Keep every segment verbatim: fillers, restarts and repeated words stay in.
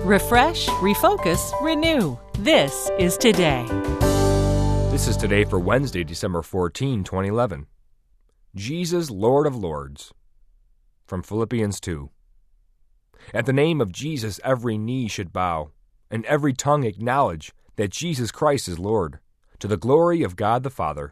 Refresh, refocus, renew. This is Today. This is Today for Wednesday, December fourteenth, twenty eleven. Jesus, Lord of Lords. From Philippians two. At the name of Jesus, every knee should bow, and every tongue acknowledge that Jesus Christ is Lord, to the glory of God the Father.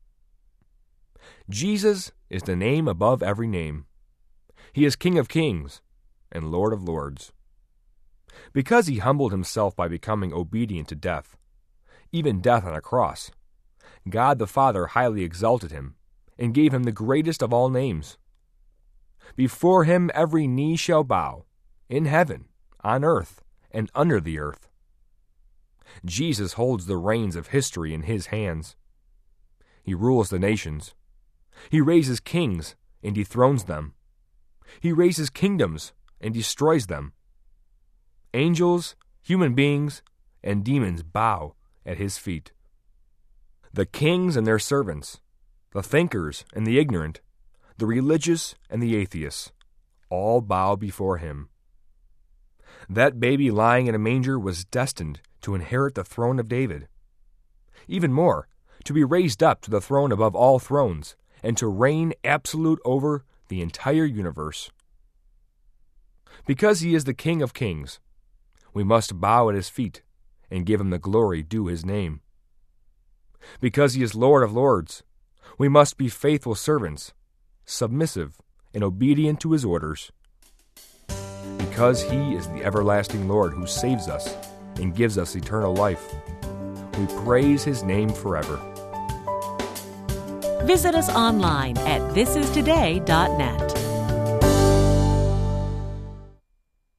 Jesus is the name above every name. He is King of kings and Lord of lords. Because he humbled himself by becoming obedient to death, even death on a cross, God the Father highly exalted him and gave him the greatest of all names. Before him every knee shall bow, in heaven, on earth, and under the earth. Jesus holds the reins of history in his hands. He rules the nations. He raises kings and dethrones them. He raises kingdoms and destroys them. Angels, human beings, and demons bow at his feet. The kings and their servants, the thinkers and the ignorant, the religious and the atheists, all bow before him. That baby lying in a manger was destined to inherit the throne of David. Even more, to be raised up to the throne above all thrones, and to reign absolute over the entire universe. Because he is the King of kings, we must bow at his feet and give him the glory due his name. Because he is Lord of lords, we must be faithful servants, submissive and obedient to his orders. Because he is the everlasting Lord who saves us and gives us eternal life, we praise his name forever. Visit us online at this is today dot net.